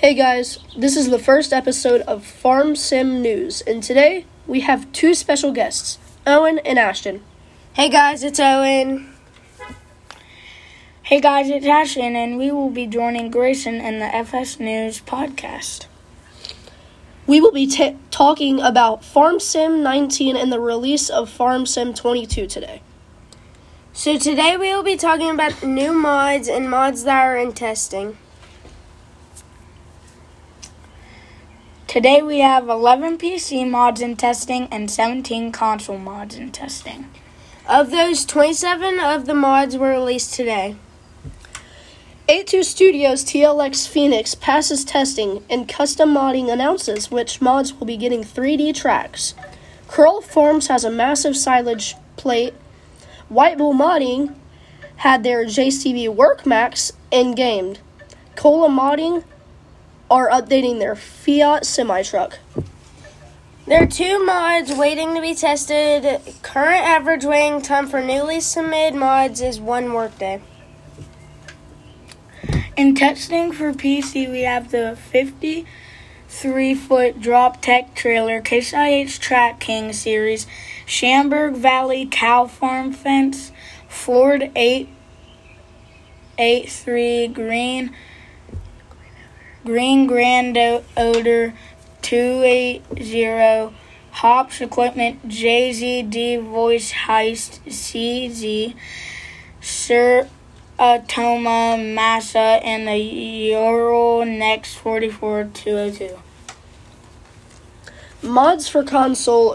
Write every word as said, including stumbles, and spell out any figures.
Hey guys, this is the first episode of Farm Sim News, and today we have two special guests, Owen and Ashton. Hey guys, it's Owen. Hey guys, it's Ashton, and we will be joining Grayson in the F S News podcast. We will be t- talking about Farm Sim nineteen and the release of Farm Sim twenty-two today. So today we will be talking about new mods and mods that are in testing. Today we have eleven P C mods in testing and seventeen console mods in testing. Of those, twenty-seven of the mods were released today. A two Studios T L X Phoenix passes testing, and custom modding announces which mods will be getting three D tracks. Curl Farms has a massive silage plate. White Bull Modding had their J C V Workmax in-gamed. Cola Modding are updating their Fiat semi-truck. There are two mods waiting to be tested. Current average waiting time for newly submitted mods is one workday. In testing for P C, we have the fifty-three foot drop tech trailer, Case I H Track King series, Shamberg Valley Cow Farm fence, Ford eight eighty-three green, Green Grand Odor two eighty, Hops Equipment J Z D Voice Heist C Z, Sir Atoma Massa, and the Euro Next forty-four two oh two. Mods for console